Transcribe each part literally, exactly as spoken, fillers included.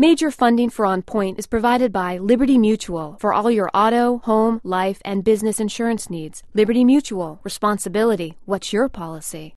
Major funding for On Point is provided by Liberty Mutual for all your auto, home, life, and business insurance needs. Liberty Mutual. Responsibility. What's your policy?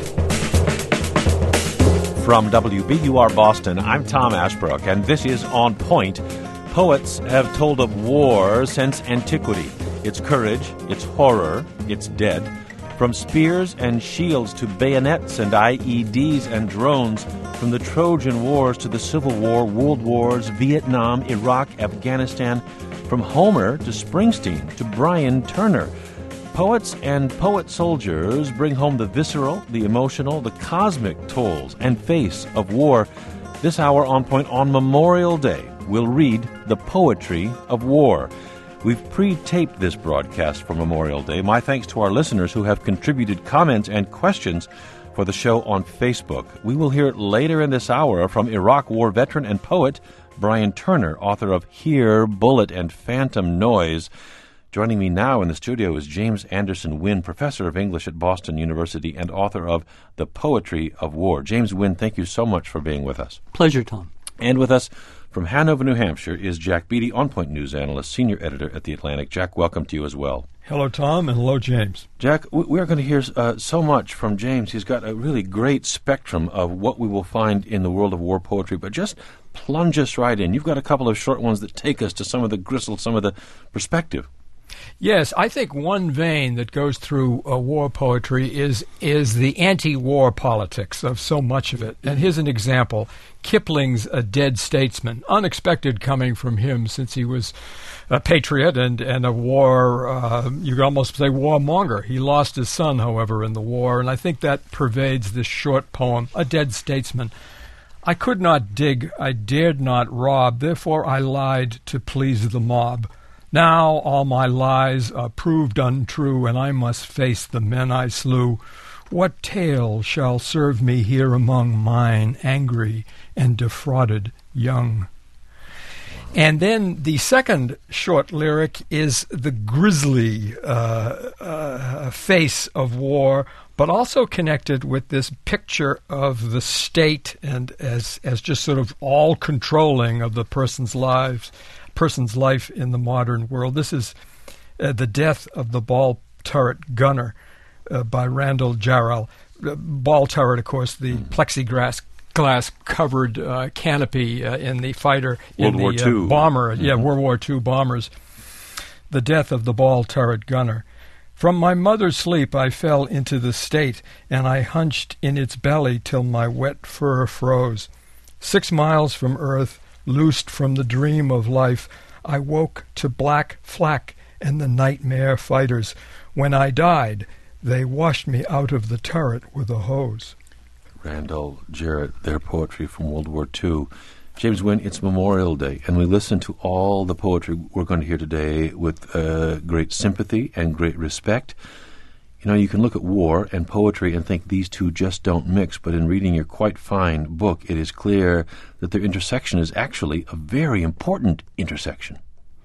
From W B U R Boston, I'm Tom Ashbrook, and this is On Point. Poets have told of war since antiquity. Its courage, its horror, its dead. From spears and shields to bayonets and I E Ds and drones, from the Trojan Wars to the Civil War, World Wars, Vietnam, Iraq, Afghanistan, from Homer to Springsteen to Brian Turner. Poets and poet soldiers bring home the visceral, the emotional, the cosmic tolls and face of war. This hour On Point on Memorial Day, we'll read the poetry of war. We've pre-taped this broadcast for Memorial Day. My thanks to our listeners who have contributed comments and questions for the show on Facebook. We will hear later in this hour from Iraq War veteran and poet Brian Turner, author of Here, Bullet, and Phantom Noise. Joining me now in the studio is James Anderson Wynn, professor of English at Boston University and author of The Poetry of War. James Wynn, thank you so much for being with us. Pleasure, Tom. And with us from Hanover, New Hampshire, is Jack Beatty, On Point news analyst, senior editor at The Atlantic. Jack, welcome to you as well. Hello, Tom, and hello, James. Jack, we're going to hear uh, so much from James. He's got a really great spectrum of what we will find in the world of war poetry, but just plunge us right in. You've got a couple of short ones that take us to some of the gristle, some of the perspective. Yes, I think one vein that goes through uh, war poetry is is the anti-war politics of so much of it. And here's an example. Kipling's A Dead Statesman, unexpected coming from him since he was a patriot and, and a war, uh, you could almost say warmonger. He lost his son, however, in the war, and I think that pervades this short poem, A Dead Statesman. I could not dig, I dared not rob, therefore I lied to please the mob. Now all my lies are proved untrue, and I must face the men I slew. What tale shall serve me here among mine angry and defrauded young? And then the second short lyric is the grisly uh, uh, face of war, but also connected with this picture of the state and as as just sort of all controlling of the person's lives. person's life in the modern world. This is uh, The Death of the Ball Turret Gunner uh, by Randall Jarrell. Uh, ball turret, of course, the mm. plexiglass glass covered uh, canopy uh, in the fighter World in War the Two. Uh, bomber, Mm-hmm. yeah, World War Two bombers. The Death of the Ball Turret Gunner. From my mother's sleep I fell into the state, and I hunched in its belly till my wet fur froze. Six miles from earth, loosed from the dream of life, I woke to black flak and the nightmare fighters. When I died, they washed me out of the turret with a hose. Randall Jarrett, their poetry from World War Two. James Wynn, it's Memorial Day, and we listen to all the poetry we're going to hear today with uh, great sympathy and great respect. You know, you can look at war and poetry and think these two just don't mix, but in reading your quite fine book, it is clear that their intersection is actually a very important intersection.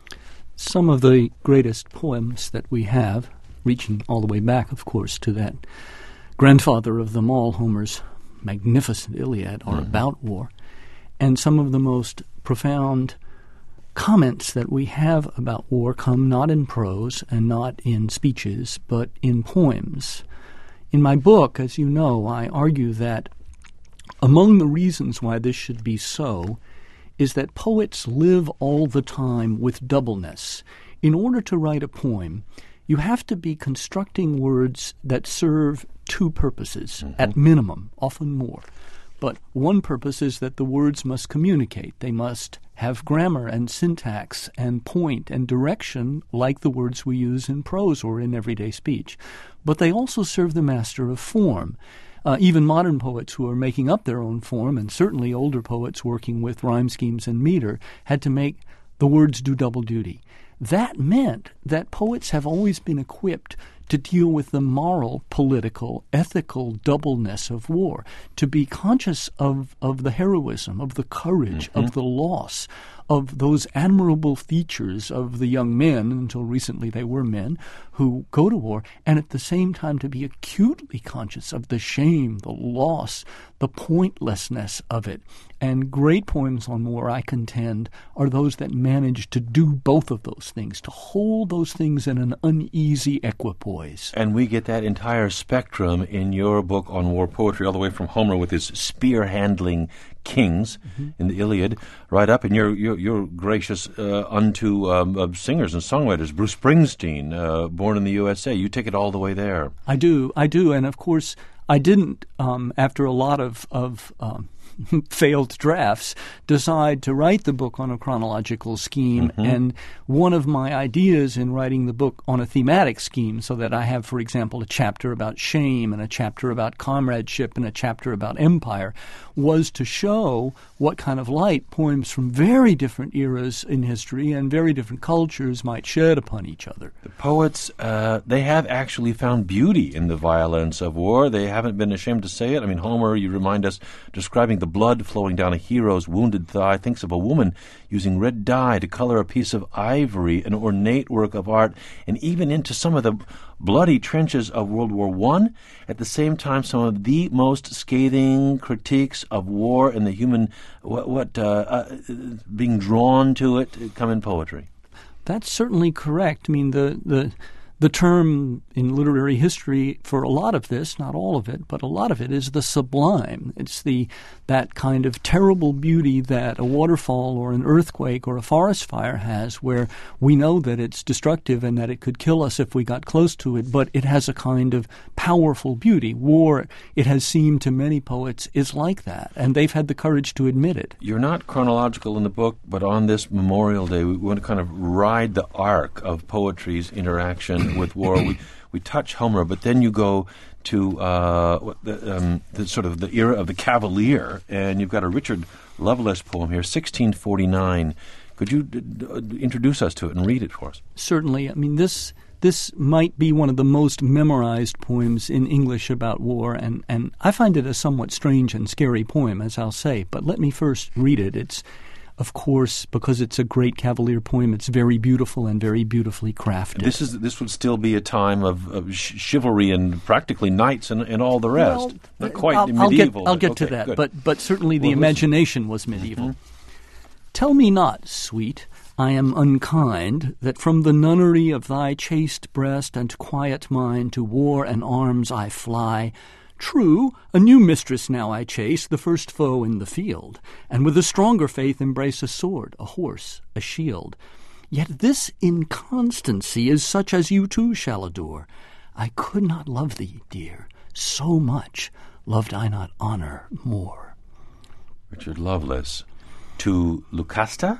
Some of the greatest poems that we have, reaching all the way back, of course, to that grandfather of them all, Homer's magnificent Iliad, are mm-hmm. about war. And some of the most profound comments that we have about war come not in prose and not in speeches, but in poems. In my book, as you know, I argue that among the reasons why this should be so is that poets live all the time with doubleness. In order to write a poem, you have to be constructing words that serve two purposes, mm-hmm. at minimum, often more. But one purpose is that the words must communicate. They must have grammar and syntax and point and direction like the words we use in prose or in everyday speech. But they also serve the master of form. Uh, even modern poets who are making up their own form, and certainly older poets working with rhyme schemes and meter, had to make the words do double duty. That meant that poets have always been equipped to deal with the moral, political, ethical doubleness of war, to be conscious of, of the heroism, of the courage, mm-hmm. of the loss, of those admirable features of the young men, until recently they were men, who go to war, and at the same time to be acutely conscious of the shame, the loss, the pointlessness of it. And great poems on war, I contend, are those that manage to do both of those things, to hold those things in an uneasy equipoise. And we get that entire spectrum in your book on war poetry, all the way from Homer with his spear-handling kings mm-hmm. in the Iliad, right up, and you're you're, you're gracious uh, unto um, uh, singers and songwriters. Bruce Springsteen, uh, born in the U S A. You take it all the way there. I do, I do, and of course, I didn't, um, after a lot of, of um, failed drafts, decide to write the book on a chronological scheme. Mm-hmm. And one of my ideas in writing the book on a thematic scheme, so that I have, for example, a chapter about shame and a chapter about comradeship and a chapter about empire, was to show what kind of light poems from very different eras in history and very different cultures might shed upon each other. The poets, uh, they have actually found beauty in the violence of war. They haven't been ashamed to say it. I mean, Homer, you remind us, describing the blood flowing down a hero's wounded thigh, thinks of a woman using red dye to color a piece of ivory, an ornate work of art, and even into some of the bloody trenches of World War One. At the same time, some of the most scathing critiques of war and the human, what, what uh, uh, being drawn to it, come in poetry. That's certainly correct. I mean, the the the term in literary history for a lot of this, not all of it, but a lot of it is the sublime. It's the that kind of terrible beauty that a waterfall or an earthquake or a forest fire has, where we know that it's destructive and that it could kill us if we got close to it, but it has a kind of powerful beauty. War, it has seemed to many poets, is like that, and they've had the courage to admit it. You're not chronological in the book, but on this Memorial Day, we want to kind of ride the arc of poetry's interaction with war. We we touch Homer, but then you go to uh, what the, um, the sort of the era of the Cavalier, and you've got a Richard Lovelace poem here, sixteen forty-nine. Could you d- d- introduce us to it and read it for us? Certainly. I mean, this this might be one of the most memorized poems in English about war, and, and I find it a somewhat strange and scary poem, as I'll say. But let me first read it. It's Of course, because it's a great Cavalier poem, it's very beautiful and very beautifully crafted. This is this would still be a time of, of sh- chivalry and practically knights and, and all the rest. Well, Not quite I'll, medieval. I'll get, I'll get okay, to that, good. but but certainly the well, imagination listen. was medieval. Mm-hmm. Tell me not, sweet, I am unkind, that from the nunnery of thy chaste breast and quiet mind to war and arms I fly. True, a new mistress now I chase, the first foe in the field, and with a stronger faith embrace a sword, a horse, a shield. Yet this inconstancy is such as you too shall adore. I could not love thee, dear, so much loved I not honor more. Richard Lovelace. To Lucasta?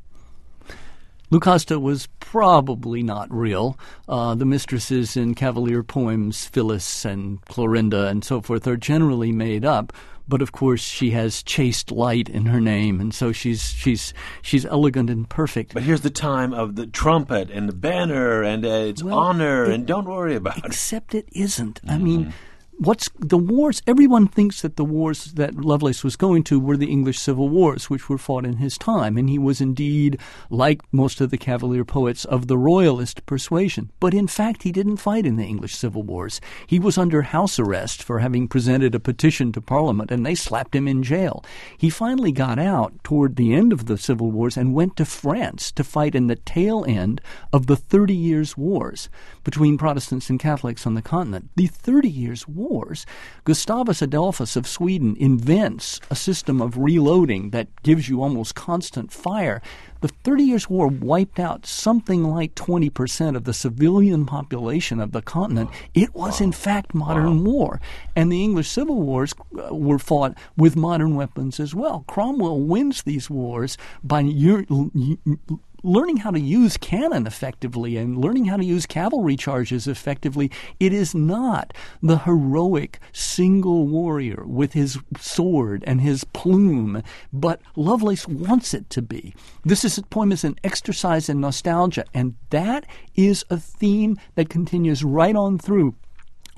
Lucasta was probably not real. Uh, the mistresses in Cavalier poems, Phyllis and Clorinda and so forth, are generally made up. But of course, she has chaste light in her name, and so she's she's she's elegant and perfect. But here's the time of the trumpet and the banner and uh, it's well, honor, it, and don't worry about except it. Except it isn't. Mm-hmm. I mean, what's the wars? Everyone thinks that the wars that Lovelace was going to were the English Civil Wars, which were fought in his time, and he was indeed, like most of the Cavalier poets, of the royalist persuasion. But in fact, he didn't fight in the English Civil Wars. He was under house arrest for having presented a petition to Parliament, and they slapped him in jail. He finally got out toward the end of the Civil Wars and went to France to fight in the tail end of the Thirty Years' Wars between Protestants and Catholics on the continent. The Thirty Years' Wars Wars, Gustavus Adolphus of Sweden invents a system of reloading that gives you almost constant fire. The Thirty Years' War wiped out something like twenty percent of the civilian population of the continent. It was, in fact, modern wow. war. And the English Civil Wars uh, were fought with modern weapons as well. Cromwell wins these wars by year, learning how to use cannon effectively and learning how to use cavalry charges effectively. It is not the heroic single warrior with his sword and his plume, but Lovelace wants it to be. This is, poem is an exercise in nostalgia, and that is a theme that continues right on through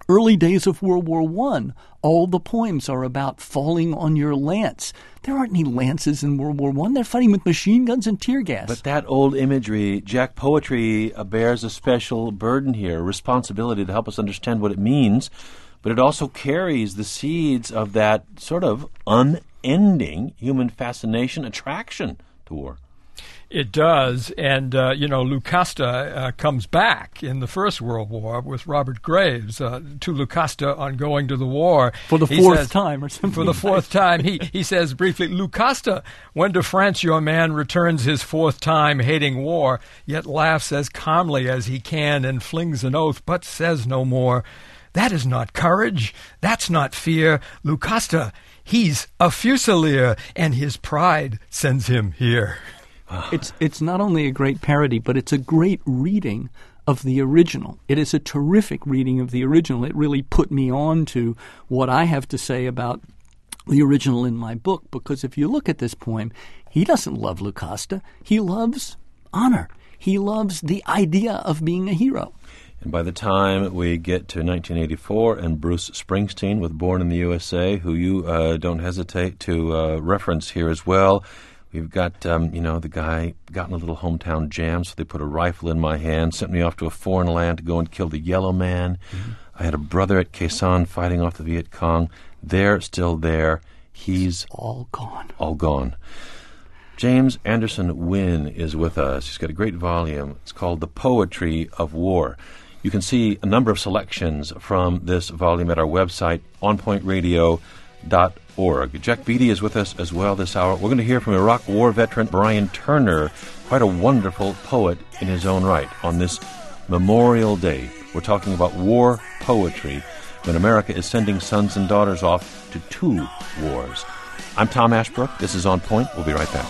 Early days of World War One, all the poems are about falling on your lance. There aren't any lances in World War One. They're fighting with machine guns and tear gas. But that old imagery, Jack, poetry uh, bears a special burden here, responsibility to help us understand what it means, but it also carries the seeds of that sort of unending human fascination, attraction to war. It does, and, uh, you know, Lucasta uh, comes back in the First World War with Robert Graves uh, to Lucasta on going to the war. For the He fourth says, time or something. For the fourth time. He, he says briefly, Lucasta, when to France your man returns his fourth time hating war, yet laughs as calmly as he can and flings an oath, but says no more. That is not courage. That's not fear. Lucasta, he's a Fusilier, and his pride sends him here. It's it's not only a great parody, but it's a great reading of the original. It is a terrific reading of the original. It really put me on to what I have to say about the original in my book, because if you look at this poem, he doesn't love Lucasta. He loves honor. He loves the idea of being a hero. And by the time we get to nineteen eighty-four and Bruce Springsteen with Born in the U S A, who you uh, don't hesitate to uh, reference here as well, we've got, um, you know, the guy got in a little hometown jam, so they put a rifle in my hand, sent me off to a foreign land to go and kill the yellow man. Mm-hmm. I had a brother at Khe Sanh fighting off the Viet Cong. They're still there. He's all gone. All gone. James Anderson Wynne is with us. He's got a great volume. It's called The Poetry of War. You can see a number of selections from this volume at our website, on point radio dot org. Jack Beatty is with us as well this hour. We're going to hear from Iraq War veteran Brian Turner, quite a wonderful poet in his own right, on this Memorial Day. We're talking about war poetry when America is sending sons and daughters off to two wars. I'm Tom Ashbrook. This is On Point. We'll be right back.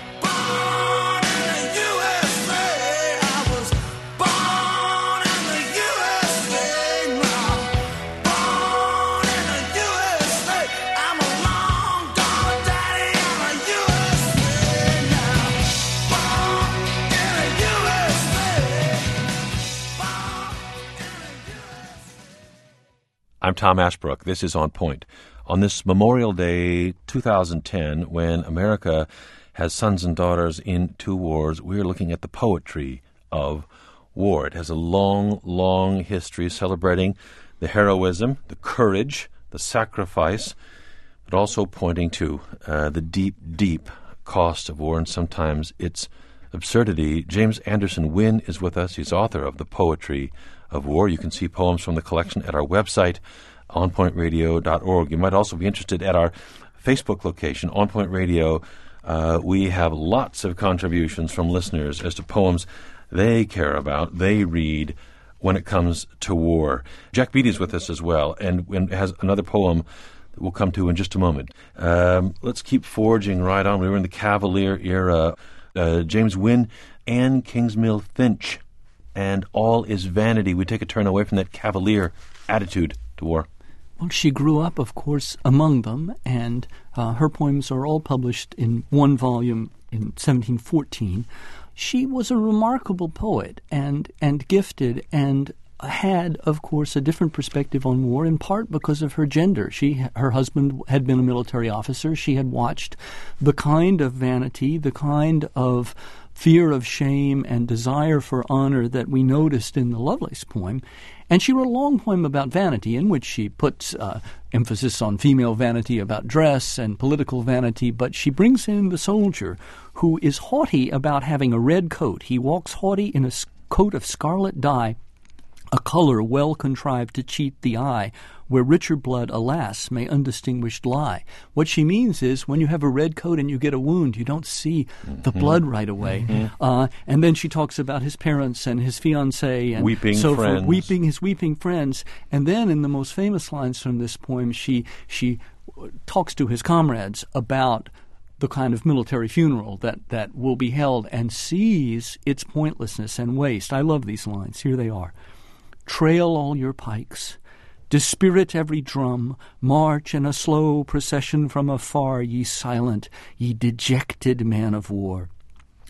I'm Tom Ashbrook. This is On Point. On this Memorial Day two thousand ten, when America has sons and daughters in two wars, we're looking at the poetry of war. It has a long, long history celebrating the heroism, the courage, the sacrifice, but also pointing to uh, the deep, deep cost of war and sometimes its absurdity. James Anderson Wynne is with us. He's author of The Poetry of War. You can see poems from the collection at our website, on point radio dot org. You might also be interested at our Facebook location, On Point Radio. Uh, we have lots of contributions from listeners as to poems they care about, they read when it comes to war. Jack Beatty is with us as well, and, and has another poem that we'll come to in just a moment. Um, let's keep forging right on. We were in the Cavalier era. Uh, James Wynne, Anne Kingsmill Finch, and All is Vanity. We take a turn away from that Cavalier attitude to war. Well, she grew up, of course, among them, and uh, her poems are all published in one volume in seventeen fourteen. She was a remarkable poet and, and gifted and had, of course, a different perspective on war, in part because of her gender. She, her husband had been a military officer. She had watched the kind of vanity, the kind of fear of shame and desire for honor that we noticed in the Lovelace poem. And she wrote a long poem about vanity in which she puts uh, emphasis on female vanity about dress and political vanity, but she brings in the soldier who is haughty about having a red coat. He walks haughty in a coat of scarlet dye, a color well contrived to cheat the eye, where richer blood, alas, may undistinguished lie. What she means is when you have a red coat and you get a wound, you don't see mm-hmm. the blood right away. Mm-hmm. Uh, and then she talks about his parents and his fiancée and weeping so friends. forth, weeping his weeping friends. And then in the most famous lines from this poem, she she talks to his comrades about the kind of military funeral that, that will be held and sees its pointlessness and waste. I love these lines. Here they are. Trail all your pikes, dispirit every drum, march in a slow procession from afar, ye silent, ye dejected man of war.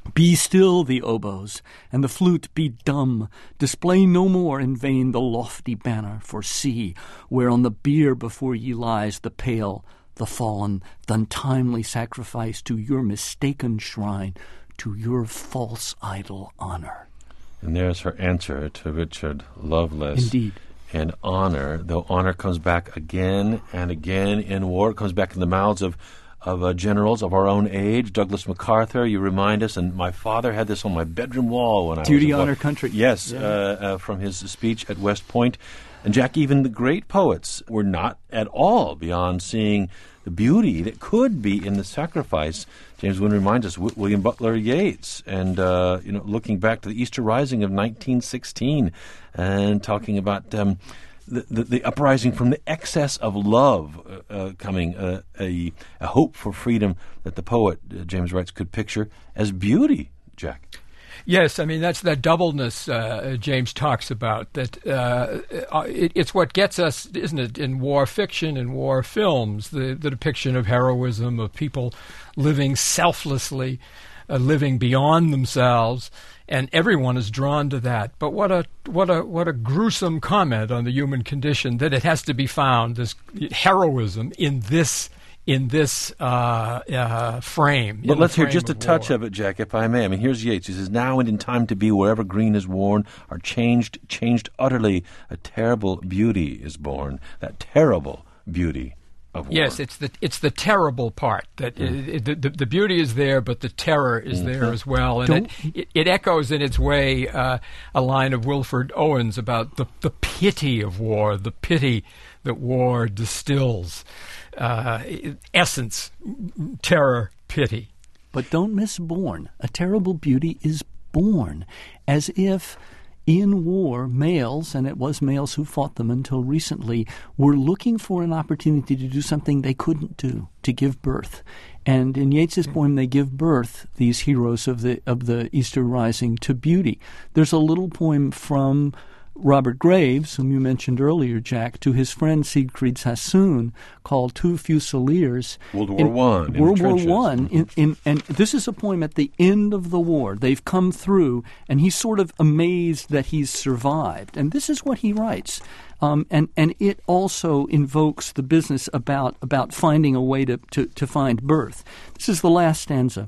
Be still the oboes, and the flute be dumb. Display no more in vain the lofty banner. For see, where on the bier before ye lies the pale, the fallen, the untimely sacrifice to your mistaken shrine, to your false idol honor. And there's her answer to Richard Lovelace. Indeed. And honor, though honor comes back again and again in war, it comes back in the mouths of of uh, generals of our own age. Douglas MacArthur, you remind us, and my father had this on my bedroom wall when I was Duty, a honor, country. Yes, yeah. uh, uh, from his speech at West Point. And Jack, even the great poets were not at all beyond seeing the beauty that could be in the sacrifice. James Wynne reminds us, w- William Butler Yeats, and uh, you know, looking back to the Easter Rising of nineteen sixteen, and talking about um, the, the, the uprising from the excess of love uh, uh, coming, uh, a, a hope for freedom that the poet, uh, James writes, could picture as beauty, Jack. Yes, I mean, that's that doubleness uh, James talks about. That uh, it, it's what gets us, isn't it, in war fiction and war films, the, the depiction of heroism, of people living selflessly, uh, living beyond themselves, and everyone is drawn to that. But what a what a what a gruesome comment on the human condition, that it has to be found, this heroism in this in this uh, uh, frame. But let's hear frame just a of touch war. of it, Jack, if I may. I mean, here's Yeats. He says, now and in time to be, wherever green is worn, are changed, changed utterly. A terrible beauty is born. That terrible beauty of war. Yes, it's the it's the terrible part. That Mm. it, it, the, the beauty is there, but the terror is Mm-hmm. there as well. And it, it, it echoes in its way uh, a line of Wilfred Owen's about the, the pity of war, the pity that war distills. Uh, essence, terror, pity. But don't miss born. A terrible beauty is born, as if in war, males, and it was males who fought them until recently, were looking for an opportunity to do something they couldn't do, to give birth. And in Yeats's poem, they give birth, these heroes of the of the Easter Rising, to beauty. There's a little poem from Robert Graves, whom you mentioned earlier, Jack, to his friend Siegfried Sassoon, called Two Fusiliers. World War One. World War One. In, in, and this is a poem at the end of the war. They've come through, and he's sort of amazed that he's survived. And this is what he writes. Um, and, and it also invokes the business about, about finding a way to, to, to find birth. This is the last stanza.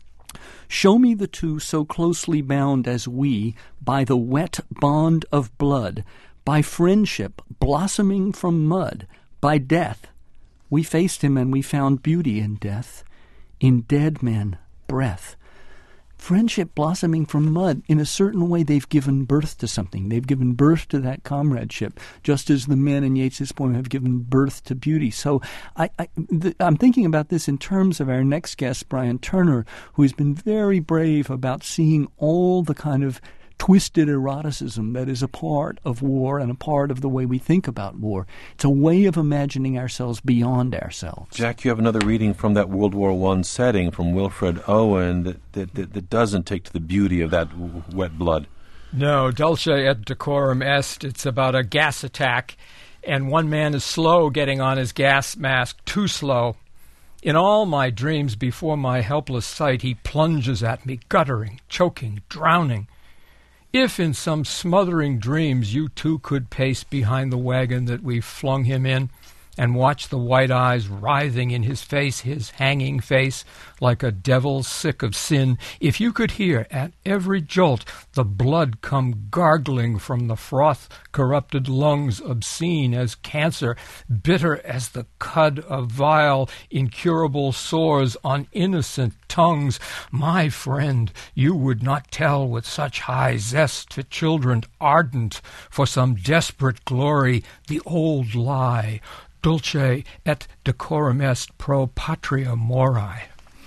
Show me the two so closely bound as we, by the wet bond of blood, by friendship blossoming from mud, by death. We faced him and we found beauty in death, in dead men, breath. Friendship blossoming from mud. In a certain way, they've given birth to something. They've given birth to that comradeship, just as the men in Yeats's poem have given birth to beauty. So I, I, th- I'm thinking about this in terms of our next guest, Brian Turner, who has been very brave about seeing all the kind of twisted eroticism that is a part of war and a part of the way we think about war. It's a way of imagining ourselves beyond ourselves. Jack, you have another reading from that World War One setting from Wilfred Owen that, that, that, that doesn't take to the beauty of that w- wet blood. No, dulce et decorum est. It's about a gas attack, and one man is slow getting on his gas mask, too slow. In all my dreams before my helpless sight, he plunges at me, guttering, choking, drowning. If in some smothering dreams you too could pace behind the wagon that we flung him in, and watch the white eyes writhing in his face, his hanging face, like a devil sick of sin, if you could hear at every jolt the blood come gargling from the froth-corrupted lungs, obscene as cancer, bitter as the cud of vile, incurable sores on innocent tongues, my friend, you would not tell with such high zest to children ardent for some desperate glory the old lie, dulce et decorum est pro patria mori.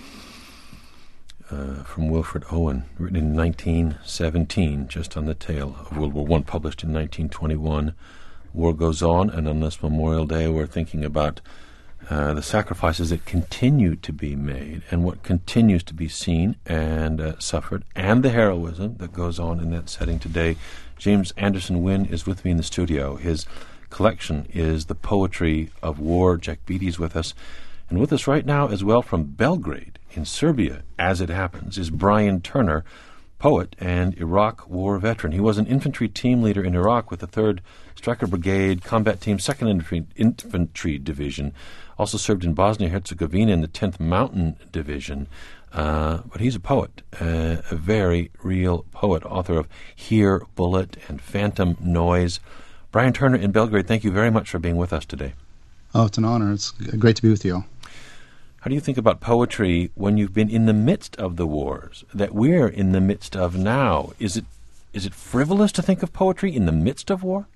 Uh, from Wilfred Owen, written in nineteen seventeen, just on the tail of World War One, published in nineteen twenty-one. War goes on, and on this Memorial Day we're thinking about uh, the sacrifices that continue to be made and what continues to be seen and uh, suffered, and the heroism that goes on in that setting today. James Anderson Wynne is with me in the studio. His collection is The Poetry of War. Jack Beatty's with us. And with us right now as well from Belgrade in Serbia, as it happens, is Brian Turner, poet and Iraq War veteran. He was an infantry team leader in Iraq with the third Stryker Brigade Combat Team, second Infantry, Infantry Division. Also served in Bosnia-Herzegovina in the tenth Mountain Division. Uh, but he's a poet, uh, a very real poet, author of Here, Bullet, and Phantom Noise. Brian Turner in Belgrade, thank you very much for being with us today. Oh, it's an honor. It's great to be with you all. How do you think about poetry when you've been in the midst of the wars that we're in the midst of now? Is it is it frivolous to think of poetry in the midst of war?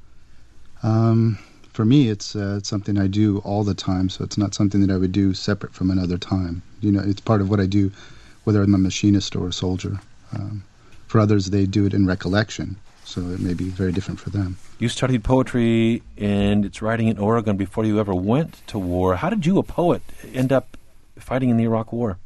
Um, for me, it's, uh, it's something I do all the time, so it's not something that I would do separate from another time. You know, it's part of what I do, whether I'm a machinist or a soldier. Um, for others, they do it in recollection, so it may be very different for them. You studied poetry and its writing in Oregon before you ever went to war. How did you, a poet, end up fighting in the Iraq War?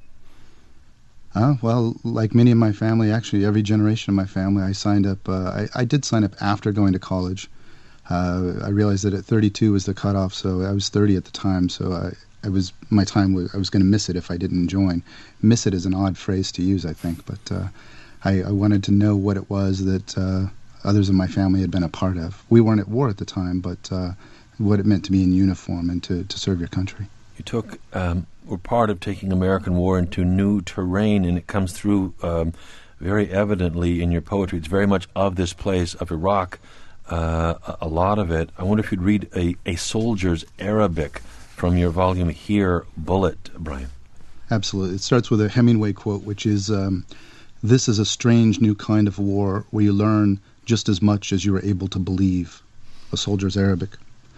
Uh, well, like many of my family, actually every generation of my family, I signed up. Uh, I, I did sign up after going to college. Uh, I realized that at thirty-two was the cutoff, so I was thirty at the time, so I, I was my time was, I was going to miss it if I didn't join. Miss it is an odd phrase to use, I think, but uh, I, I wanted to know what it was that uh, others in my family had been a part of. We weren't at war at the time, but uh, what it meant to be in uniform and to, to serve your country. You took, um, were part of taking American war into new terrain, and it comes through um, very evidently in your poetry. It's very much of this place, of Iraq, uh, a, a lot of it. I wonder if you'd read a, a soldier's Arabic from your volume Here, Bullet, Brian. Absolutely. It starts with a Hemingway quote, which is, um, "This is a strange new kind of war where you learn just as much as you are able to believe." A soldier's Arabic.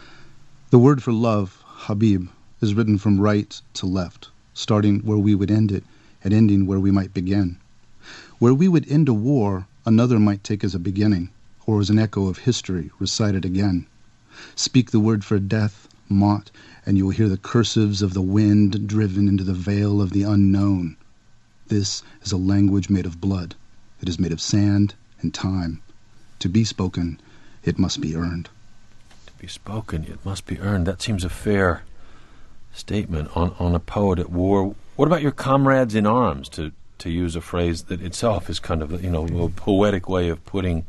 The word for love, Habib, is written from right to left, starting where we would end it and ending where we might begin. Where we would end a war, another might take as a beginning, or as an echo of history recited again. Speak the word for death, Mott, and you will hear the cursives of the wind driven into the veil of the unknown. This is a language made of blood. It is made of sand and time. To be spoken, it must be earned. To be spoken, it must be earned. That seems a fair statement on, on a poet at war. What about your comrades in arms, to, to use a phrase that itself is kind of, you know, a poetic way of putting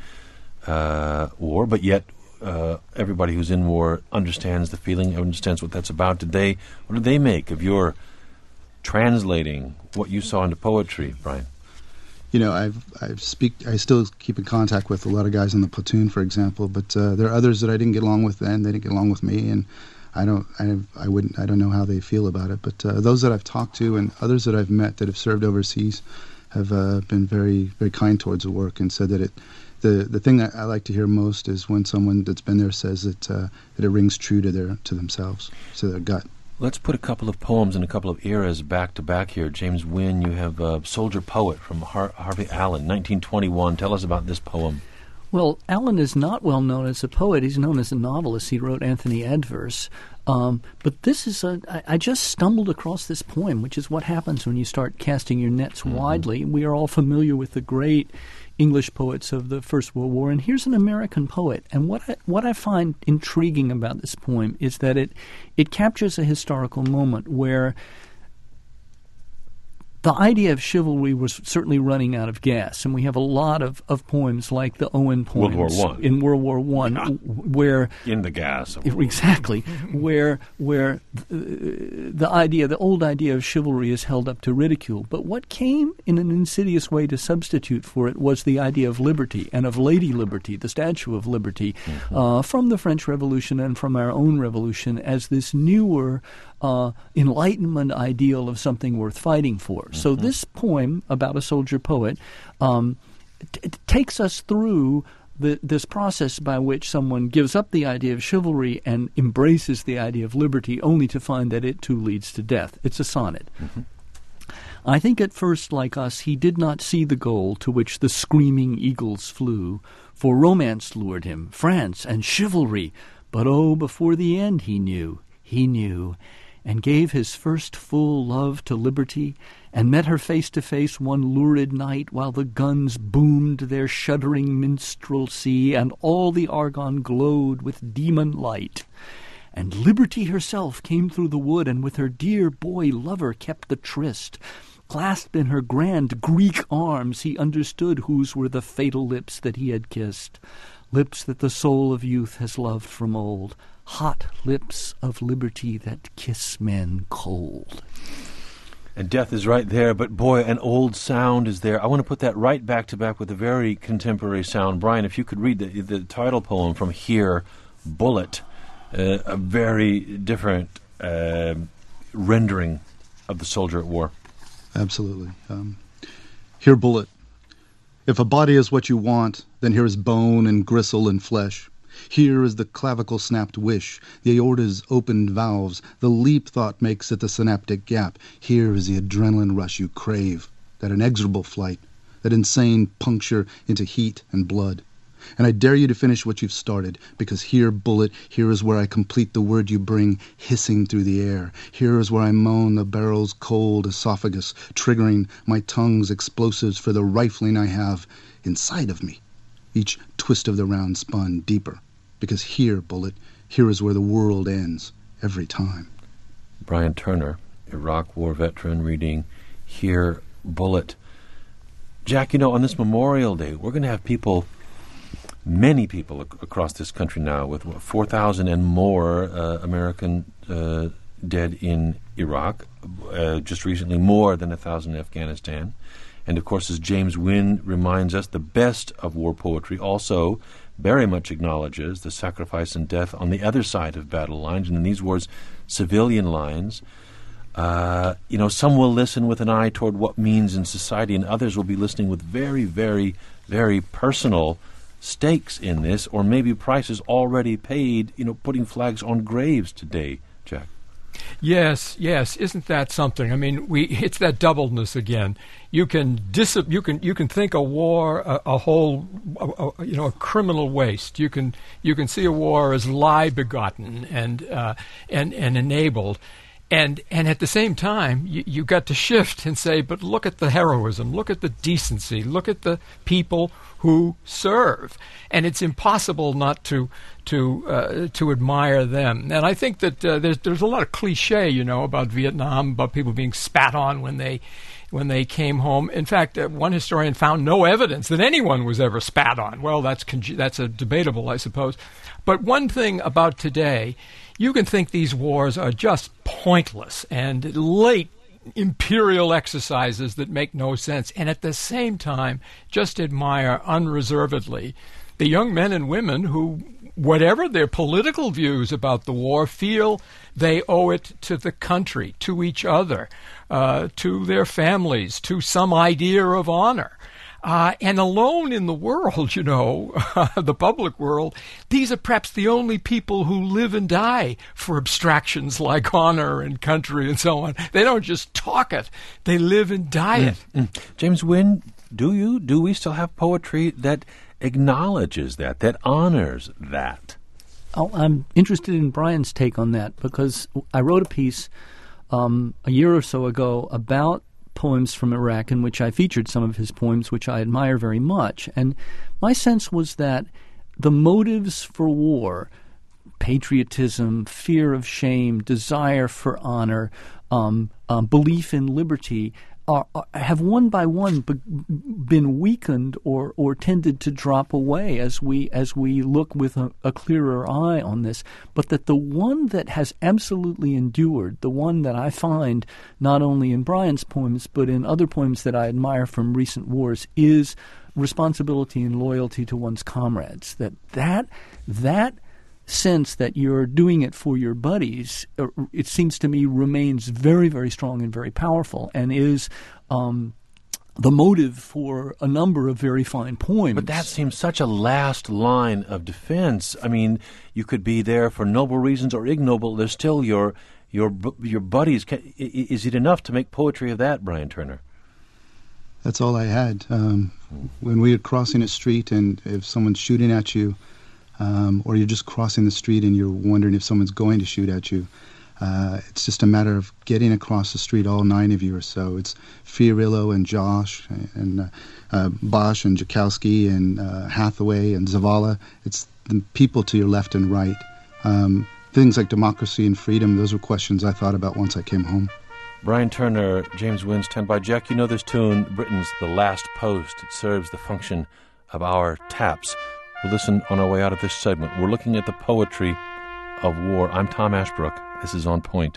uh, war, but yet uh, everybody who's in war understands the feeling, understands what that's about. Did they, what did they make of your translating what you saw into poetry, Brian? You know, I've I've speak. I still keep in contact with a lot of guys in the platoon, for example. But uh, there are others that I didn't get along with then. They didn't get along with me, and I don't. I I wouldn't. I don't know how they feel about it. But uh, those that I've talked to and others that I've met that have served overseas have uh, been very very kind towards the work and said that it. The the thing that I like to hear most is when someone that's been there says that uh, that it rings true to their to themselves, to their gut. Let's put a couple of poems and a couple of eras back to back here. James Wynne, you have a Soldier Poet from Har- Harvey Allen, nineteen twenty-one. Tell us about this poem. Well, Allen is not well known as a poet. He's known as a novelist. He wrote Anthony Adverse. Um, but this is a, I, I just stumbled across this poem, which is what happens when you start casting your nets mm-hmm. widely. We are all familiar with the great English poets of the First World War, and here's an American poet. And what I, what I find intriguing about this poem is that it it captures a historical moment where the idea of chivalry was certainly running out of gas, and we have a lot of, of poems like the Owen poems World War One. in World War One, yeah. where in the gas of exactly where where the, the idea, the old idea of chivalry, is held up to ridicule. But what came in an insidious way to substitute for it was the idea of liberty and of Lady Liberty, the Statue of Liberty, mm-hmm. uh, from the French Revolution and from our own revolution, as this newer Uh, Enlightenment ideal of something worth fighting for. Mm-hmm. So this poem about a soldier poet um, t- t- takes us through the, this process by which someone gives up the idea of chivalry and embraces the idea of liberty, only to find that it too leads to death. It's a sonnet. Mm-hmm. I think at first, like us, he did not see the goal to which the screaming eagles flew, for romance lured him, France and chivalry. But oh, before the end he knew, he knew, and gave his first full love to liberty, and met her face to face one lurid night, while the guns boomed their shuddering minstrelsy, and all the Argonne glowed with demon light. And Liberty herself came through the wood, and with her dear boy lover kept the tryst. Clasped in her grand Greek arms, he understood whose were the fatal lips that he had kissed. Lips that the soul of youth has loved from old, hot lips of liberty that kiss men cold. And death is right there, but boy, an old sound is there. I want to put that right back to back with a very contemporary sound. Brian, if you could read the, the title poem from Here, Bullet, uh, a very different uh, rendering of the soldier at war. Absolutely. Um, here, Bullet. If a body is what you want, then here is bone and gristle and flesh. Here is the clavicle-snapped wish, the aorta's opened valves, the leap thought makes at the synaptic gap. Here is the adrenaline rush you crave, that inexorable flight, that insane puncture into heat and blood. And I dare you to finish what you've started, because here, Bullet, here is where I complete the word you bring hissing through the air. Here is where I moan the barrel's cold esophagus, triggering my tongue's explosives for the rifling I have inside of me. Each twist of the round spun deeper, because here, Bullet, here is where the world ends, every time. Brian Turner, Iraq War veteran, reading Here, Bullet. Jack, you know, on this Memorial Day, we're going to have people, many people ac- across this country now, with what, four thousand and more uh, American uh, dead in Iraq, uh, just recently more than one thousand in Afghanistan. And, of course, as James Wynne reminds us, the best of war poetry also very much acknowledges the sacrifice and death on the other side of battle lines, and in these wars, civilian lines. Uh, you know, some will listen with an eye toward what means in society, and others will be listening with very, very, very personal stakes in this, or maybe prices already paid, you know, putting flags on graves today, Jack. Yes, yes. Isn't that something? I mean, we it's that doubleness again. You can dis you can you can think a war a, a whole a, a, you know a criminal waste. You can you can see a war as lie begotten and uh, and and enabled. And and at the same time, you, you got to shift and say, but look at the heroism, look at the decency, look at the people who serve, and it's impossible not to to uh, to admire them. And I think that uh, there's there's a lot of cliche, you know, about Vietnam, about people being spat on when they when they came home. In fact, uh, one historian found no evidence that anyone was ever spat on. Well, that's con- that's a debatable, I suppose. But one thing about today. You can think these wars are just pointless and late imperial exercises that make no sense, and at the same time just admire unreservedly the young men and women who, whatever their political views about the war, feel they owe it to the country, to each other, uh, to their families, to some idea of honor. Uh, and alone in the world, you know, the public world, these are perhaps the only people who live and die for abstractions like honor and country and so on. They don't just talk it, they live and die it. Mm, mm. James Wynne, do you, do we still have poetry that acknowledges that, that honors that? Oh, I'm interested in Brian's take on that, because I wrote a piece um, a year or so ago about poems from Iraq, in which I featured some of his poems, which I admire very much. And my sense was that the motives for war, patriotism, fear of shame, desire for honor, um, um, belief in liberty, are, are, have one by one be, been weakened or, or tended to drop away as we as we look with a, a clearer eye on this. But that the one that has absolutely endured, the one that I find not only in Brian's poems but in other poems that I admire from recent wars, is responsibility and loyalty to one's comrades. That that that sense that you're doing it for your buddies, it seems to me, remains very, very strong and very powerful, and is um, the motive for a number of very fine poems. But that seems such a last line of defense. I mean, you could be there for noble reasons or ignoble. There's still your your your buddies. Is it enough to make poetry of that, Brian Turner? That's all I had. Um, when we were crossing a street, and if someone's shooting at you, Um, or you're just crossing the street and you're wondering if someone's going to shoot at you. Uh, it's just a matter of getting across the street, all nine of you or so. It's Fiorillo and Josh and uh, uh, Bosch and Jakowski and uh, Hathaway and Zavala. It's the people to your left and right. Um, things like democracy and freedom, those were questions I thought about once I came home. Brian Turner, James Wynne, stand by. Jack, you know this tune, Britain's The Last Post. It serves the function of our taps. We'll listen on our way out of this segment. We're looking at the poetry of war. I'm Tom Ashbrook. This is On Point.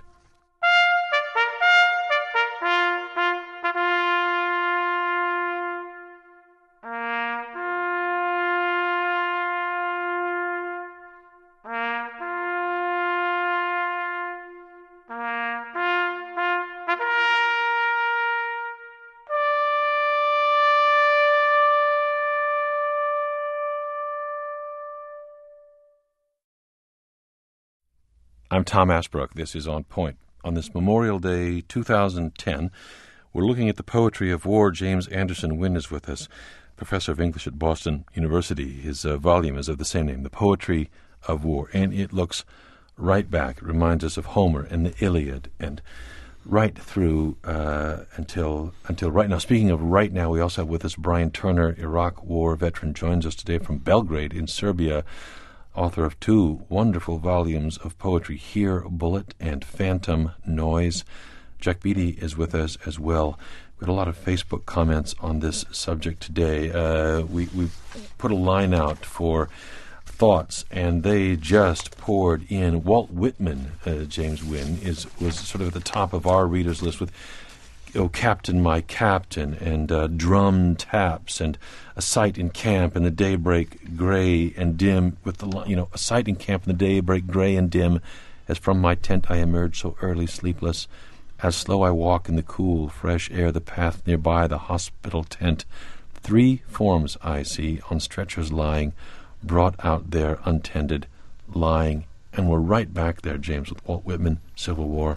I'm Tom Ashbrook. This is On Point. On this Memorial Day two thousand ten, we're looking at the poetry of war. James Anderson Wynne is with us, professor of English at Boston University. His uh, volume is of the same name, The Poetry of War, and it looks right back. It reminds us of Homer and the Iliad, and right through uh, until until right now. Speaking of right now, we also have with us Brian Turner, Iraq War veteran, joins us today from Belgrade in Serbia, author of two wonderful volumes of poetry, Here, Bullet, and Phantom Noise. Jack Beatty is with us as well. We had a lot of Facebook comments on this subject today. Uh, we, we put a line out for thoughts, and they just poured in. Walt Whitman, uh, James Wynne, is was sort of at the top of our readers list with "Oh, Captain, My Captain," and uh, drum taps, and a sight in camp in the daybreak gray and dim, with the, you know, a sight in camp in the daybreak gray and dim, as from my tent I emerge so early sleepless, as slow I walk in the cool, fresh air, the path nearby, the hospital tent. Three forms I see on stretchers lying, brought out there untended, lying. And we're right back there, James, with Walt Whitman, Civil War.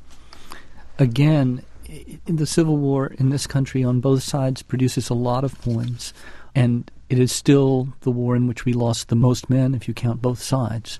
Again, in the Civil War in this country on both sides produces a lot of poems, and it is still the war in which we lost the most men, if you count both sides.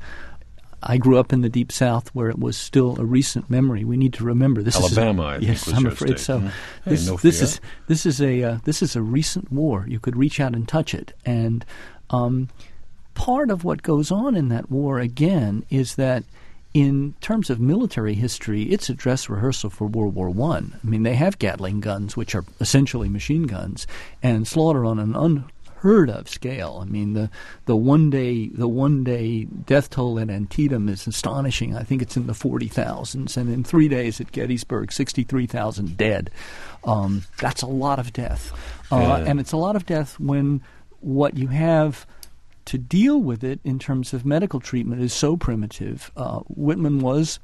I grew up in the Deep South, where it was still a recent memory. We need to remember this. Alabama, is a, I yes, think, was I'm your afraid state. so. Mm-hmm. This, hey, no this fear. is this is a uh, this is a recent war. You could reach out and touch it, and um, part of what goes on in that war again is that, in terms of military history, it's a dress rehearsal for World War One. I. I mean, they have Gatling guns, which are essentially machine guns, and slaughter on an unheard of scale. I mean, the the one day the one day death toll at Antietam is astonishing. I think it's in the forty thousands, and in three days at Gettysburg, sixty three thousand dead. Um, that's a lot of death, uh, yeah. and it's a lot of death when what you have to deal with it in terms of medical treatment is so primitive. Uh, Whitman was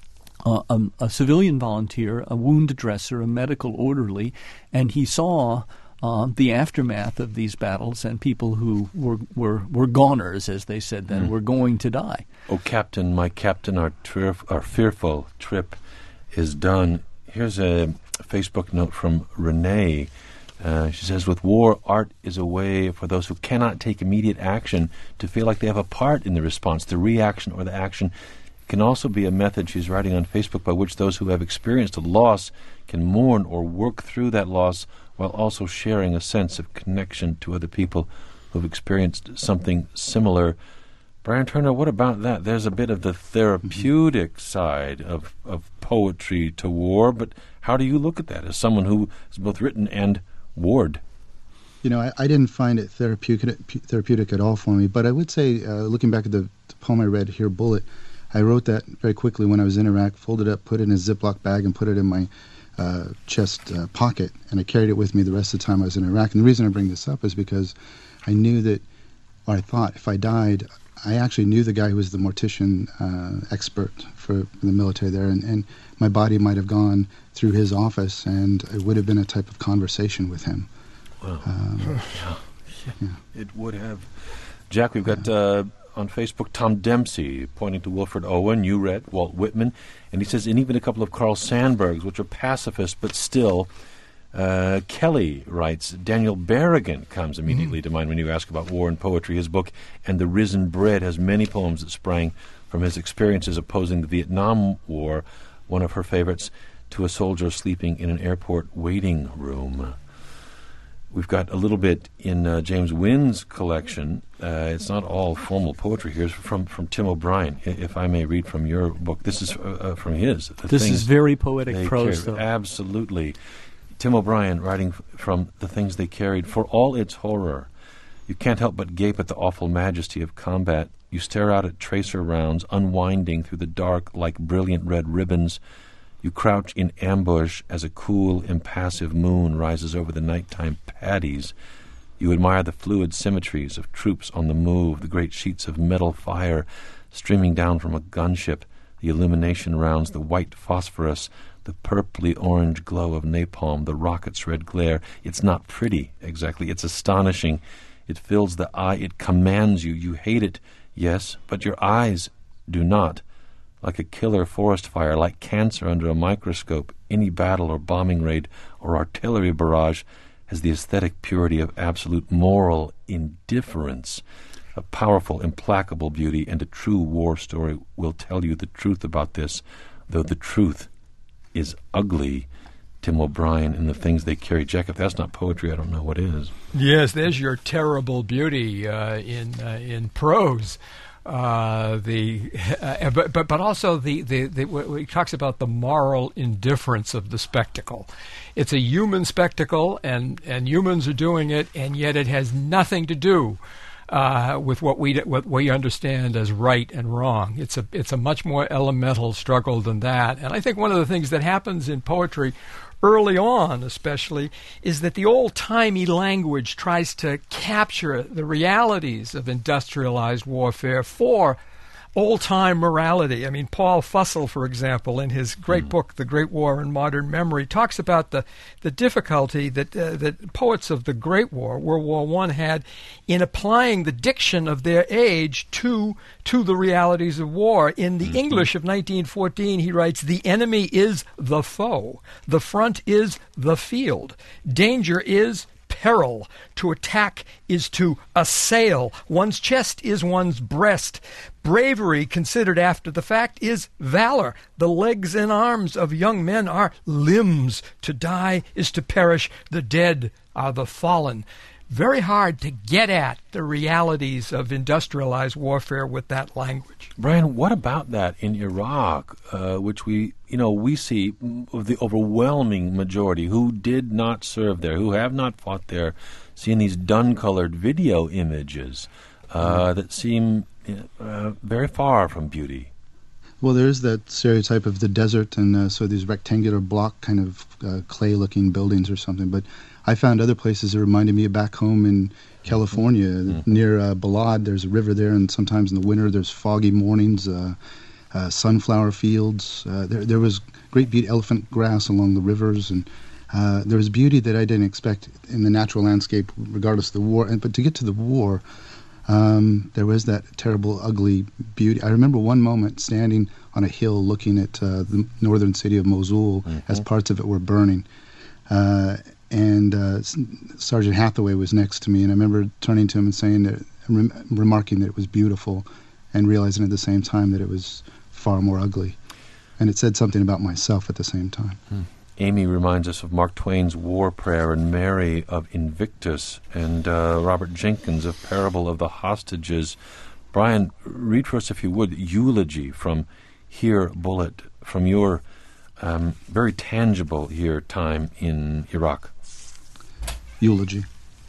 uh, a, a civilian volunteer, a wound dresser, a medical orderly, and he saw uh, the aftermath of these battles and people who were were, were goners, as they said then, mm. were going to die. Oh, Captain, my Captain, our, trif- our fearful trip is done. Here's a Facebook note from Renee. Uh, she says, with war, art is a way for those who cannot take immediate action to feel like they have a part in the response, the reaction or the action. It can also be a method, she's writing on Facebook, by which those who have experienced a loss can mourn or work through that loss while also sharing a sense of connection to other people who have experienced something similar. Brian Turner, what about that? There's a bit of the therapeutic side of, of poetry to war, but how do you look at that as someone who has both written and warred? You know, I, I didn't find it therapeutic therapeutic at all for me, but I would say, uh, looking back at the, the poem I read, Here, Bullet, I wrote that very quickly when I was in Iraq, folded it up, put it in a Ziploc bag, and put it in my uh, chest uh, pocket, and I carried it with me the rest of the time I was in Iraq. And the reason I bring this up is because I knew that, or I thought, if I died, I actually knew the guy who was the mortician uh, expert for the military there, and, and my body might have gone through his office, and it would have been a type of conversation with him. Wow. Um, yeah. Yeah. It would have. Jack, we've got uh, on Facebook Tom Dempsey pointing to Wilfred Owen. You read Walt Whitman. And he says, and even a couple of Carl Sandburgs, which are pacifist, but still. Uh, Kelly writes, Daniel Berrigan comes immediately mm. to mind when you ask about war and poetry. His book, And the Risen Bread, has many poems that sprang from his experiences opposing the Vietnam War. One of her favorites, To a Soldier Sleeping in an Airport Waiting Room. We've got a little bit in uh, James Wynn's collection. Uh, it's not all formal poetry here. It's from, from Tim O'Brien, if I may read from your book. This is uh, uh, from his. The this is very poetic prose, carried. though. Absolutely. Tim O'Brien, writing f- from The Things They Carried. For all its horror, you can't help but gape at the awful majesty of combat. You stare out at tracer rounds unwinding through the dark like brilliant red ribbons. You crouch in ambush as a cool, impassive moon rises over the nighttime paddies. You admire the fluid symmetries of troops on the move, the great sheets of metal fire streaming down from a gunship, the illumination rounds, the white phosphorus, the purply orange glow of napalm, the rocket's red glare. It's not pretty, exactly. It's astonishing. It fills the eye. It commands you. You hate it, yes, but your eyes do not. Like a killer forest fire, like cancer under a microscope, any battle or bombing raid or artillery barrage has the aesthetic purity of absolute moral indifference. A powerful, implacable beauty, and a true war story will tell you the truth about this, though the truth is ugly. Tim O'Brien and The Things They Carry. Jack, if that's not poetry, I don't know what is. Yes, there's your terrible beauty uh, in uh, in prose. Uh, the uh, but, but but also the the, the w- he talks about the moral indifference of the spectacle. It's a human spectacle, and, and humans are doing it, and yet it has nothing to do uh, with what we what we understand as right and wrong. It's a it's a much more elemental struggle than that. And I think one of the things that happens in poetry early on, especially, is that the old-timey language tries to capture the realities of industrialized warfare for old-time morality. I mean, Paul Fussell, for example, in his great mm. book, The Great War in Modern Memory, talks about the, the difficulty that uh, that poets of the Great War, World War One, had in applying the diction of their age to to the realities of war. In the mm-hmm. English of nineteen fourteen, he writes, "The enemy is the foe. The front is the field. Danger is peril. To attack is to assail. One's chest is one's breast. Bravery, considered after the fact, is valor. The legs and arms of young men are limbs. To die is to perish. The dead are the fallen." Very hard to get at the realities of industrialized warfare with that language. Brian, what about that in Iraq, uh, which we, you know, we see of the overwhelming majority who did not serve there, who have not fought there, seeing these dun-colored video images uh, mm. that seem uh, very far from beauty? Well, there is that stereotype of the desert, and uh, so these rectangular block kind of uh, clay-looking buildings or something, but I found other places that reminded me of back home in California, mm-hmm. near uh, Balad. There's a river there, and sometimes in the winter there's foggy mornings, uh, uh, sunflower fields. Uh, there, there was great beauty, elephant grass along the rivers, and uh, there was beauty that I didn't expect in the natural landscape, regardless of the war. And but to get to the war, um, there was that terrible, ugly beauty. I remember one moment standing on a hill looking at uh, the northern city of Mosul mm-hmm. as parts of it were burning. Uh, And uh, Sergeant Hathaway was next to me, and I remember turning to him and saying that, rem- remarking that it was beautiful, and realizing at the same time that it was far more ugly. And it said something about myself at the same time. Hmm. Amy reminds us of Mark Twain's War Prayer, and Mary of Invictus, and uh, Robert Jenkins of Parable of the Hostages. Brian, read for us, if you would, Eulogy from Here, Bullet, from your um, very tangible here time in Iraq. Eulogy.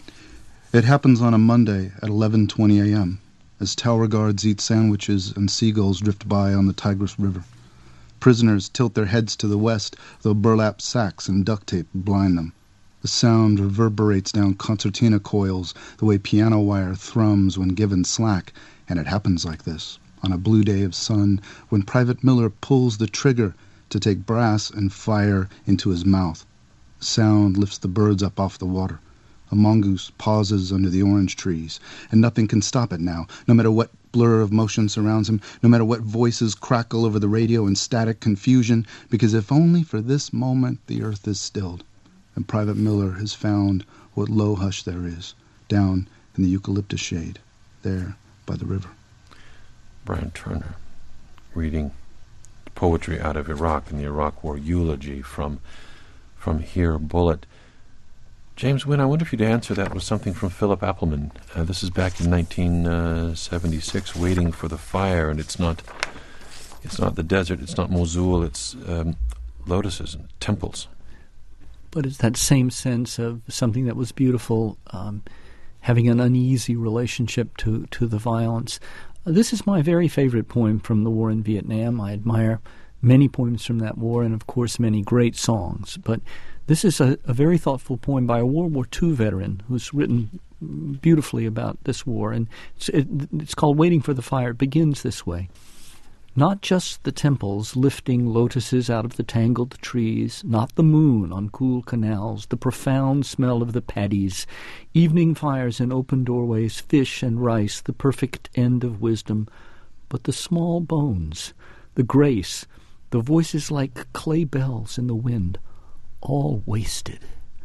It happens on a Monday at eleven twenty a.m. as tower guards eat sandwiches and seagulls drift by on the Tigris River. Prisoners tilt their heads to the west, though burlap sacks and duct tape blind them. The sound reverberates down concertina coils the way piano wire thrums when given slack, and it happens like this, on a blue day of sun, when Private Miller pulls the trigger to take brass and fire into his mouth. Sound lifts the birds up off the water. A mongoose pauses under the orange trees, and nothing can stop it now, no matter what blur of motion surrounds him, no matter what voices crackle over the radio in static confusion, because if only for this moment the earth is stilled, and Private Miller has found what low hush there is, down in the eucalyptus shade, there by the river. Brian Turner, reading poetry out of Iraq and the Iraq War, Eulogy from From Here, Bullet. James Wynne, I wonder if you'd answer that with something from Philip Appelman. Uh, this is back in nineteen seventy-six, Waiting for the Fire, and it's not it's not the desert, it's not Mosul, it's um, lotuses and temples. But it's that same sense of something that was beautiful, um, having an uneasy relationship to, to the violence. Uh, this is my very favorite poem from the war in Vietnam. I admire many poems from that war and, of course, many great songs. But this is a, a very thoughtful poem by a World War Two veteran who's written beautifully about this war. And it's, it, it's called Waiting for the Fire. It begins this way. Not just the temples lifting lotuses out of the tangled trees, not the moon on cool canals, the profound smell of the paddies, evening fires in open doorways, fish and rice, the perfect end of wisdom, but the small bones, the grace, the voices like clay bells in the wind, all wasted.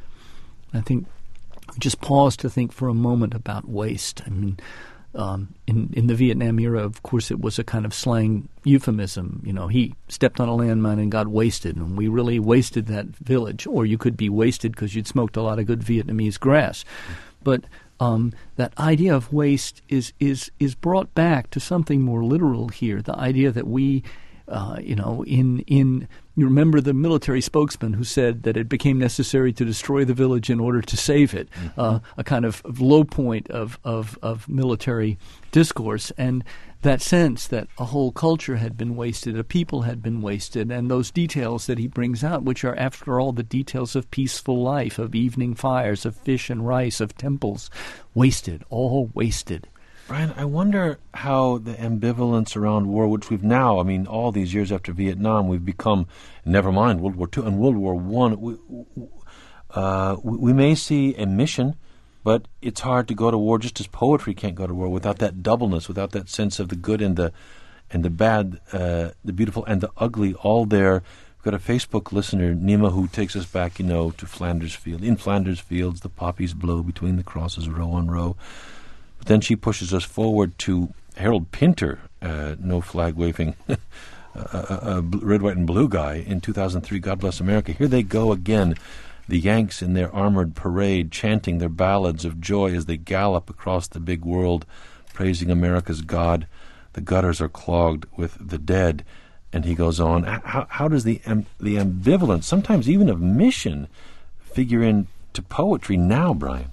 I think we just pause to think for a moment about waste. I mean, Um, in, in the Vietnam era, of course, it was a kind of slang euphemism. You know, he stepped on a landmine and got wasted, and we really wasted that village. Or you could be wasted because you'd smoked a lot of good Vietnamese grass. But um, that idea of waste is, is, is brought back to something more literal here, the idea that we, uh, you know, in in you remember the military spokesman who said that it became necessary to destroy the village in order to save it, mm-hmm. uh, a kind of low point of, of, of military discourse. And that sense that a whole culture had been wasted, a people had been wasted, and those details that he brings out, which are, after all, the details of peaceful life, of evening fires, of fish and rice, of temples, wasted, all wasted. Brian, I wonder how the ambivalence around war, which we've now, I mean, all these years after Vietnam, we've become, never mind World War Two and World War One. We, uh, we may see a mission, but it's hard to go to war, just as poetry can't go to war without that doubleness, without that sense of the good and the and the bad, uh, the beautiful and the ugly, all there. We've got a Facebook listener, Nima, who takes us back, you know, to Flanders Field. In Flanders Fields, the poppies blow between the crosses, row on row. But then she pushes us forward to Harold Pinter, uh, no flag-waving, a, a, a red, white, and blue guy in two thousand three, God Bless America. Here they go again, the Yanks in their armored parade, chanting their ballads of joy as they gallop across the big world, praising America's God. The gutters are clogged with the dead. And he goes on, how, how does the um, the ambivalence, sometimes even of mission, figure into poetry now, Brian?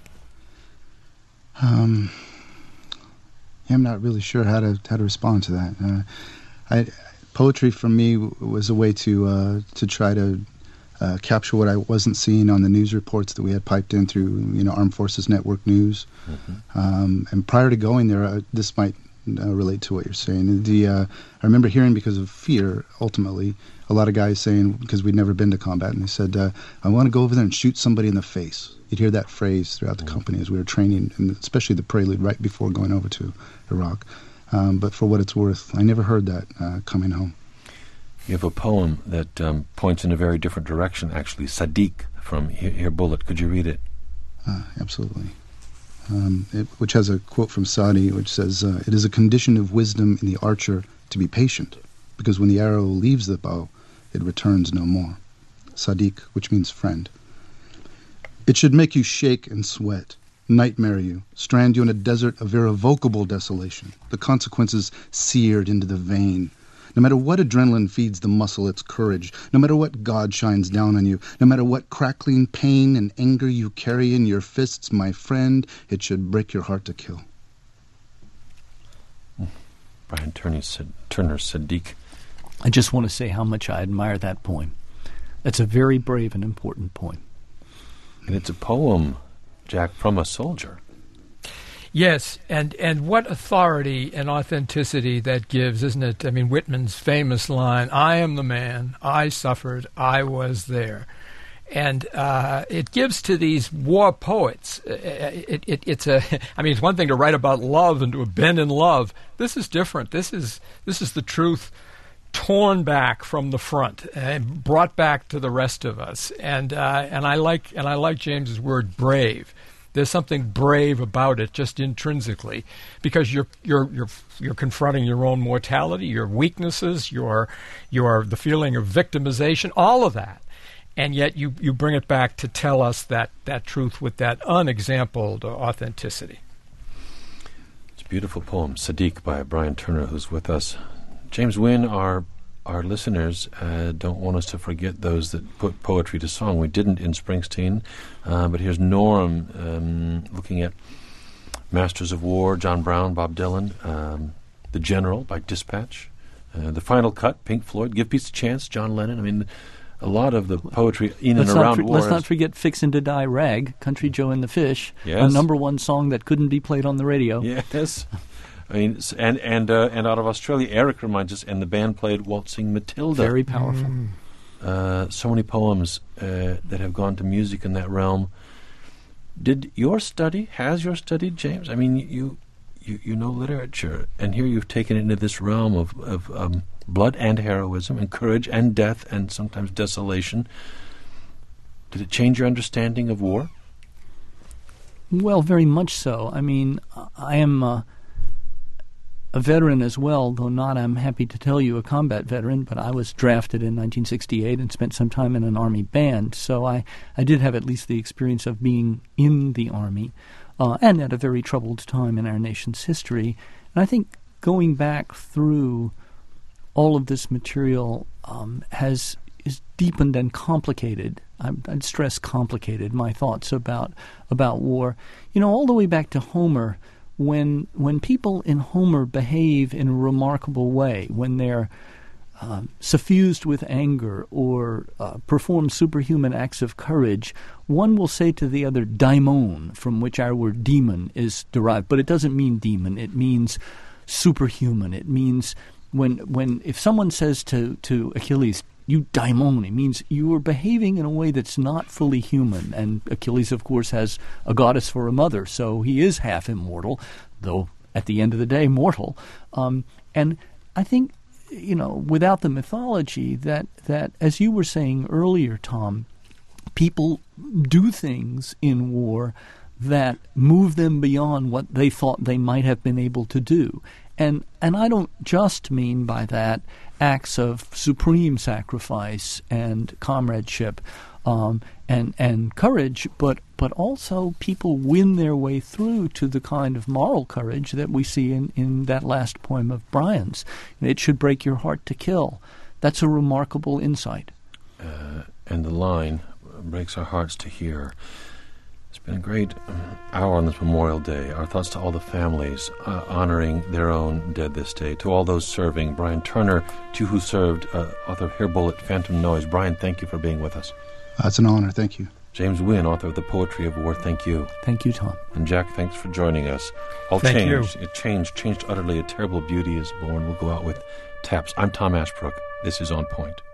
Um, yeah, I'm not really sure how to how to respond to that. Uh, I, poetry for me w- was a way to uh, to try to uh, capture what I wasn't seeing on the news reports that we had piped in through, you know, Armed Forces Network News. Mm-hmm. Um, and prior to going there, uh, this might uh, relate to what you're saying. The uh, I remember hearing, because of fear, ultimately, a lot of guys saying, because we'd never been to combat, and they said, uh, I want to go over there and shoot somebody in the face. You'd hear that phrase throughout the company as we were training, and especially the prelude right before going over to Iraq. Um, but for what it's worth, I never heard that uh, coming home. You have a poem that um, points in a very different direction, actually. Sadiq from Here Bullet. Could you read it? Uh, absolutely. Um, it, which has a quote from Sadi, which says, uh, it is a condition of wisdom in the archer to be patient, because when the arrow leaves the bow, it returns no more. Sadiq, which means friend. It should make you shake and sweat, nightmare you, strand you in a desert of irrevocable desolation, the consequences seared into the vein. No matter what adrenaline feeds the muscle its courage, no matter what God shines down on you, no matter what crackling pain and anger you carry in your fists, my friend, it should break your heart to kill. Brian Turner, Turner Sadiq. I just want to say how much I admire that poem. That's a very brave and important poem. And it's a poem, Jack, from a soldier. Yes, and, and what authority and authenticity that gives, isn't it? I mean, Whitman's famous line, I am the man, I suffered, I was there. And uh, it gives to these war poets, it, it, it's a, I mean, it's one thing to write about love and to have been in love. This is different. This is this is the truth torn back from the front and brought back to the rest of us. And uh, and I like and I like James's word brave. There's something brave about it, just intrinsically, because you're you're you're you're confronting your own mortality, your weaknesses, your your the feeling of victimization, all of that. and yet you, you bring it back to tell us that, that truth with that unexampled authenticity. It's a beautiful poem, Sadiq, by Brian Turner, who's with us. James Wynne, our our listeners uh, don't want us to forget those that put poetry to song. We didn't in Springsteen, uh, but here's Norm um, looking at Masters of War, John Brown, Bob Dylan, um, The General by Dispatch, uh, The Final Cut, Pink Floyd, Give Peace a Chance, John Lennon. I mean, a lot of the poetry in let's and around not for, war. Let's not forget Fixin' to Die Rag, Country Joe and the Fish, yes. a number one song that couldn't be played on the radio. Yes. I mean, and and uh, and out of Australia, Eric reminds us, and the band played Waltzing Matilda. Very powerful. Mm. Uh, so many poems uh, that have gone to music in that realm. Did your study, has your study, James? I mean, you you, you know literature, and here you've taken it into this realm of, of um, blood and heroism and courage and death and sometimes desolation. Did it change your understanding of war? Well, very much so. I mean, I am uh, a veteran as well, though not, I'm happy to tell you, a combat veteran, but I was drafted in nineteen sixty-eight and spent some time in an Army band, so I, I did have at least the experience of being in the Army, uh, and at a very troubled time in our nation's history. And I think going back through all of this material um, has is deepened and complicated. I'm, I'd stress complicated my thoughts about about war. You know, all the way back to Homer. When when people in Homer behave in a remarkable way, when they're uh, suffused with anger or uh, perform superhuman acts of courage, one will say to the other, daimon, from which our word demon is derived. But it doesn't mean demon. It means superhuman. It means when when if someone says to, to Achilles, you daimon, it means you are behaving in a way that's not fully human. And Achilles, of course, has a goddess for a mother, so he is half immortal, though at the end of the day mortal. Um, and I think, you know, without the mythology, that, that, as you were saying earlier, Tom, people do things in war that move them beyond what they thought they might have been able to do. And and I don't just mean by that acts of supreme sacrifice and comradeship um, and and courage, but but also people win their way through to the kind of moral courage that we see in, in that last poem of Brian's. It should break your heart to kill. That's a remarkable insight. Uh, and the line, breaks our hearts to hear. It's been a great hour on this Memorial Day. Our thoughts to all the families uh, honoring their own dead this day. To all those serving, Brian Turner, to who served, uh, author of Hair Bullet, Phantom Noise. Brian, thank you for being with us. Uh, it's an honor. Thank you. James Wynne, author of The Poetry of War. Thank you. Thank you, Tom. And Jack, thanks for joining us. All Thank changed. you. It changed, changed utterly. A terrible beauty is born. We'll go out with taps. I'm Tom Ashbrook. This is On Point.